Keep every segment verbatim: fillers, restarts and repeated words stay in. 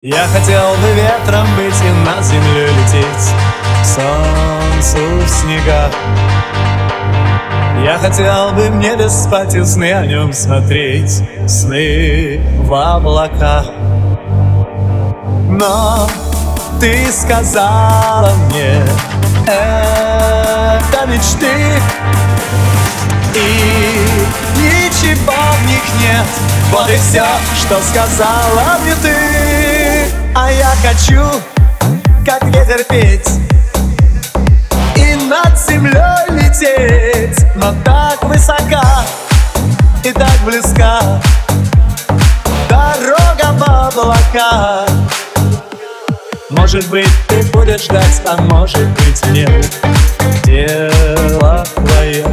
Я хотел бы ветром быть и над землей лететь, к солнцу в снегах. Я хотел бы в небе спать и сны о нем смотреть, сны в облаках. Но ты сказала мне, это мечты, и ничего в них нет. Вот и все, что сказала мне ты. А я хочу, как ветер, петь и над землей лететь, но так высока и так близка дорога в облака. Может быть, ты будешь ждать, а может быть, нет. Дело твое.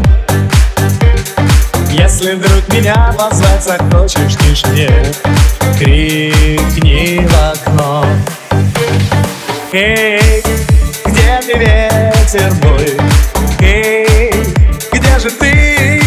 Если вдруг меня позвать захочешь, тишине крикни в окно. Эй, где ты, ветер мой? Эй, где же ты?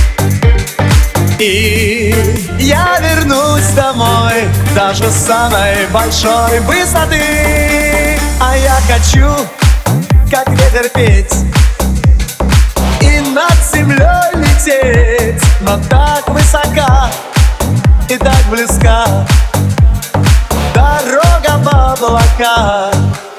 И я вернусь домой, даже с самой большой высоты. А я хочу, как ветер, петь и над землей лететь, но так высока и так близка дорога в облака.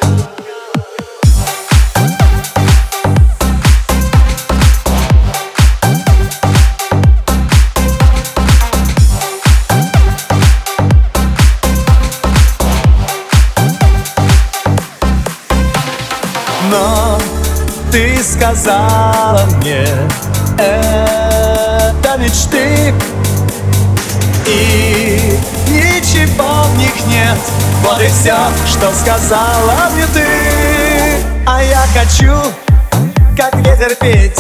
Но ты сказала мне, это мечты, и ничего в них нет. Вот и все, что сказала мне ты. А я хочу, как ветер, петь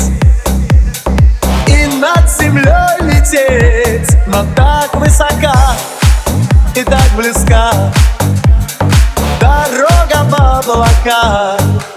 и над землей лететь, но так высока и так близка дорога в облака.